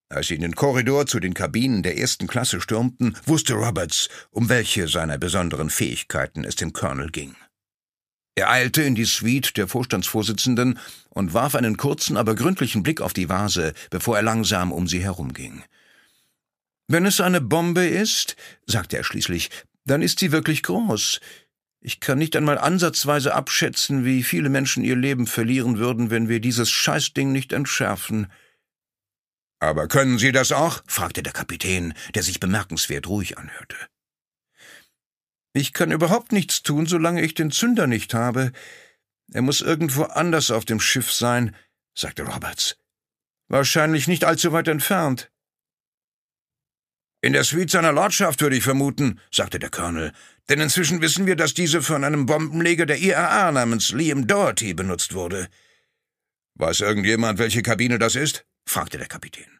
Als sie in den Korridor zu den Kabinen der 1. Klasse stürmten, wusste Roberts, um welche seiner besonderen Fähigkeiten es dem Colonel ging. Er eilte in die Suite der Vorstandsvorsitzenden und warf einen kurzen, aber gründlichen Blick auf die Vase, bevor er langsam um sie herumging. »Wenn es eine Bombe ist«, sagte er schließlich, »dann ist sie wirklich groß. Ich kann nicht einmal ansatzweise abschätzen, wie viele Menschen ihr Leben verlieren würden, wenn wir dieses Scheißding nicht entschärfen.« »Aber können Sie das auch?« fragte der Kapitän, der sich bemerkenswert ruhig anhörte. »Ich kann überhaupt nichts tun, solange ich den Zünder nicht habe. Er muss irgendwo anders auf dem Schiff sein«, sagte Roberts. »Wahrscheinlich nicht allzu weit entfernt.« »In der Suite seiner Lordschaft, würde ich vermuten«, sagte der Colonel, »denn inzwischen wissen wir, dass diese von einem Bombenleger der IRA namens Liam Doherty benutzt wurde.« »Weiß irgendjemand, welche Kabine das ist?« fragte der Kapitän.